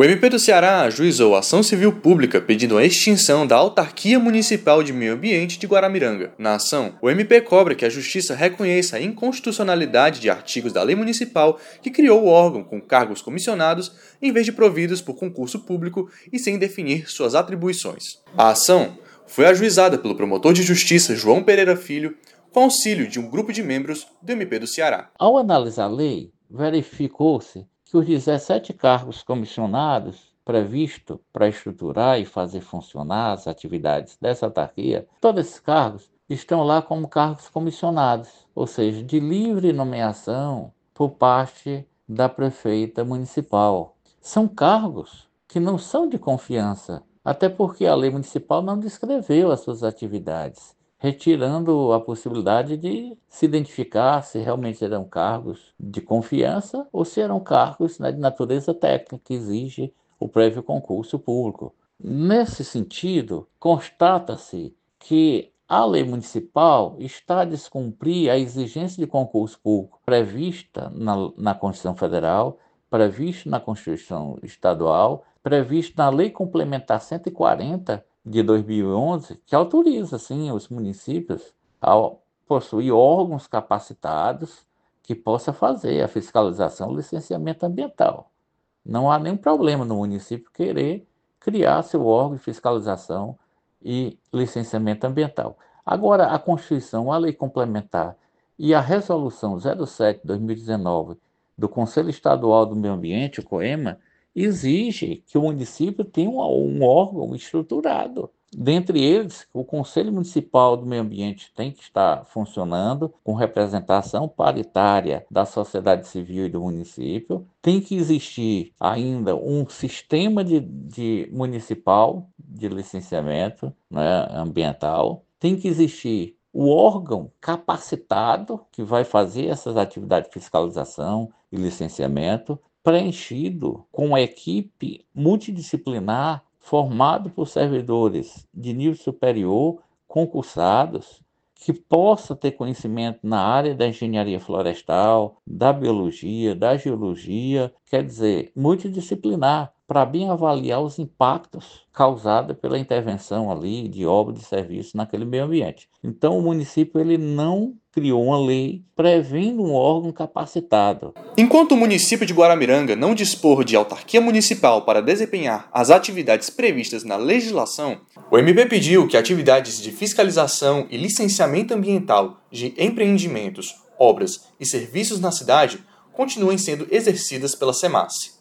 O MP do Ceará ajuizou ação civil pública pedindo a extinção da Autarquia Municipal de Meio Ambiente de Guaramiranga. Na ação, o MP cobra que a Justiça reconheça a inconstitucionalidade de artigos da lei municipal que criou o órgão com cargos comissionados em vez de providos por concurso público e sem definir suas atribuições. A ação foi ajuizada pelo promotor de justiça João Pereira Filho com auxílio de um grupo de membros do MP do Ceará. Ao analisar a lei, verificou-se que os 17 cargos comissionados previstos para estruturar e fazer funcionar as atividades dessa autarquia, todos esses cargos estão lá como cargos comissionados, ou seja, de livre nomeação por parte da prefeita municipal. São cargos que não são de confiança, até porque a lei municipal não descreveu as suas atividades, retirando a possibilidade de se identificar se realmente eram cargos de confiança ou se eram cargos de natureza técnica que exige o prévio concurso público. Nesse sentido, constata-se que a lei municipal está a descumprir a exigência de concurso público prevista na Constituição Federal, prevista na Constituição Estadual, prevista na Lei Complementar 140 de 2011, que autoriza, sim, os municípios a possuir órgãos capacitados que possa fazer a fiscalização e licenciamento ambiental. Não há nenhum problema no município querer criar seu órgão de fiscalização e licenciamento ambiental. Agora, a Constituição, a Lei Complementar e a Resolução 07/2019 do Conselho Estadual do Meio Ambiente, o COEMA, exige que o município tenha um órgão estruturado. Dentre eles, o Conselho Municipal do Meio Ambiente tem que estar funcionando com representação paritária da sociedade civil e do município. Tem que existir ainda um sistema de municipal de licenciamento, né, ambiental. Tem que existir o órgão capacitado que vai fazer essas atividades de fiscalização e licenciamento, preenchido com uma equipe multidisciplinar formado por servidores de nível superior, concursados, que possa ter conhecimento na área da engenharia florestal, da biologia, da geologia, quer dizer, multidisciplinar, para bem avaliar os impactos causados pela intervenção ali de obra de serviço naquele meio ambiente. Então, o município ele não criou uma lei prevendo um órgão capacitado. Enquanto o município de Guaramiranga não dispor de autarquia municipal para desempenhar as atividades previstas na legislação, o MP pediu que atividades de fiscalização e licenciamento ambiental de empreendimentos, obras e serviços na cidade continuem sendo exercidas pela SEMASSE.